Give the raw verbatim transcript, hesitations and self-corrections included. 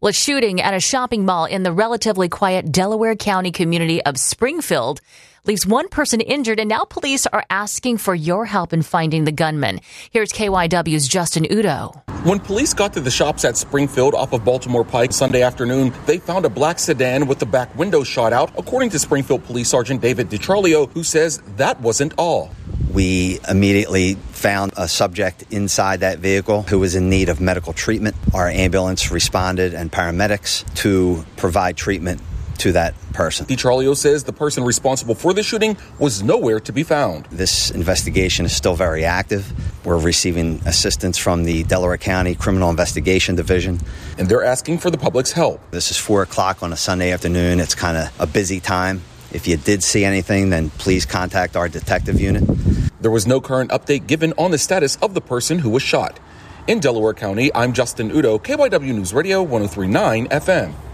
Well, a shooting at a shopping mall in the relatively quiet Delaware County community of Springfield leaves one person injured, and now police are asking for your help in finding the gunman. Here's K Y W's Justin Udo. When police got to the shops at Springfield off of Baltimore Pike Sunday afternoon, they found a black sedan with the back window shot out, according to Springfield Police Sergeant David DiCharlio, who says that wasn't all. We immediately found a subject inside that vehicle who was in need of medical treatment. Our ambulance responded and paramedics to provide treatment to that person. DiCharlio says the person responsible for the shooting was nowhere to be found. This investigation is still very active. We're receiving assistance from the Delaware County Criminal Investigation Division. And they're asking for the public's help. This is four o'clock on a Sunday afternoon. It's kind of a busy time. If you did see anything, then please contact our detective unit. There was no current update given on the status of the person who was shot. In Delaware County, I'm Justin Udo, K Y W News Radio one oh three point nine F M.